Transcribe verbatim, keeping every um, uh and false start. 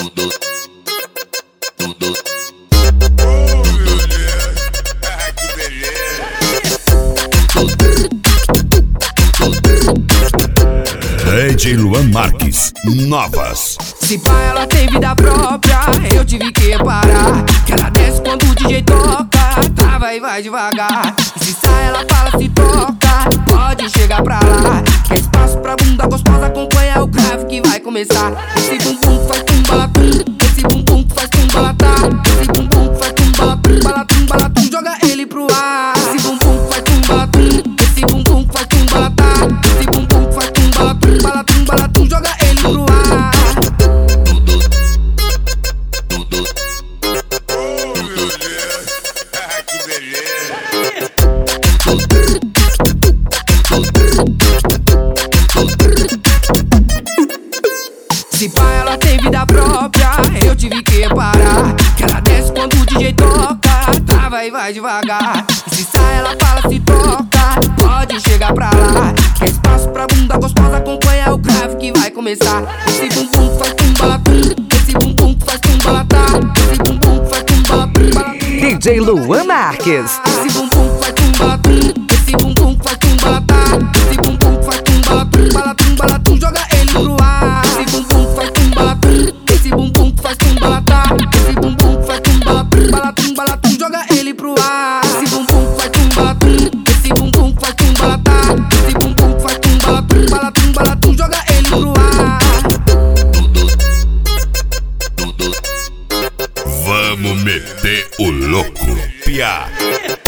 tudo, tudo. Que beleza. D J Luan Marques, novas. Se pá, ela tem vida própria, eu tive que parar. Que ela desce quando o D J toca, trava e vai devagar. E se sai, ela fala, se toca, pode chegar pra lá. Quer espaço pra bunda gostosa, acompanha o grave que vai começar. Esse bumbum faz tum balatum, esse bumbum faz tum balatá. Esse bumbum faz tum balatum, balatum, balatum, joga ele pro ar. Esse bumbum faz tum balatum, esse bumbum faz tum balatá. Esse bumbum faz tum balatum, balatum, balatum, joga ele pro ar. Que beleza. Se pá, ela tem vida própria, eu tive que parar. Que ela desce quando o D J toca, trava e vai devagar. E se sai, ela fala, se toca, pode chegar pra lá. Quer espaço pra bunda gostosa, acompanha o grave que vai começar. Esse bumbum faz tum balatum, esse bumbum faz tum balatá. Esse bumbum faz tum balatum, balatum. D J Luan Marques. Esse bumbum faz tum balatum, esse bumbum faz tum balatá. Esse bumbum faz tum balatum, balatum, balatum, joga ele pro ar. Esse bumbum faz tum balatum, esse bumbum faz tum balatá. Esse bumbum faz tum balatum, balatum, balatum, joga ele pro ar. Esse bumbum faz tum balatum, esse bumbum faz tum balatá. Esse bumbum faz tum balatum, balatum, balatum, joga ele pro ar. Vamos meter o louco, piá.